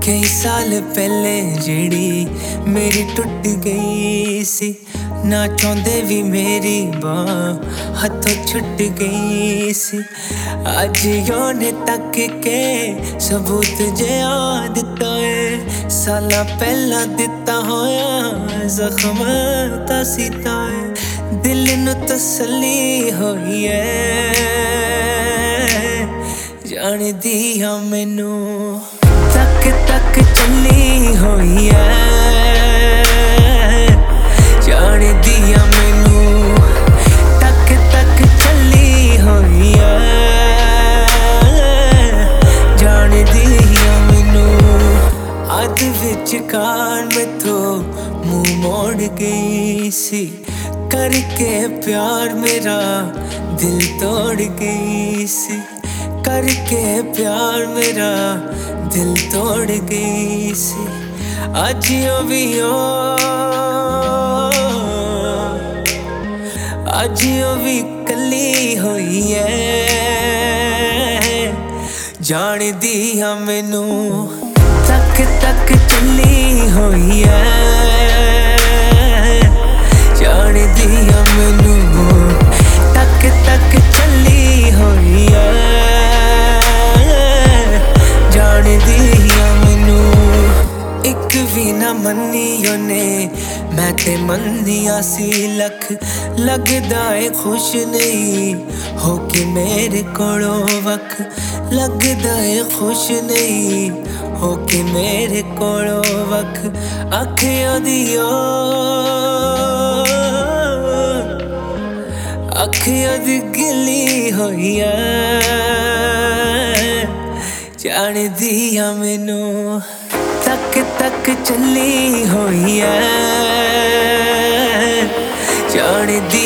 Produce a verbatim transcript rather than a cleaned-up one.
कई साल पहले जेड़ी मेरी टुट गई सी, ना चाहते भी मेरी बांह हाथों छुट गई सी। अज योने तक के सबूत जे दिता है, साला पहला दिता होया जख्म ता सीता है। दिल नू तसल्ली होई है, जान दिया मैनू तक तक चली होई है, जान दिया मैनू तक तक चली होई है, जान दिया मैनू। अध विच कार मैथों मुंह मोड़ गई सी, करके प्यार मेरा दिल तोड़ गई सी, करके प्यार मेरा दिल तोड़ गई सी। अज भी ओ अज भी कली होई है, जान दिया मैनू तक तक चली होई है, जान दिया मैनू तक तक चली होई है, जान दिया मैनू। एक भी ना मन्नी ओने मैं ते मंदिया सी लख, लगदा है खुश नहीं हो के मेरे कोलों वख, लगदा है खुश नहीं हो के मेरे कोलों वख। अखियों दियो अखियों दी गिली होई है, जान दिया मैनू तक तक चली होई है, जान दी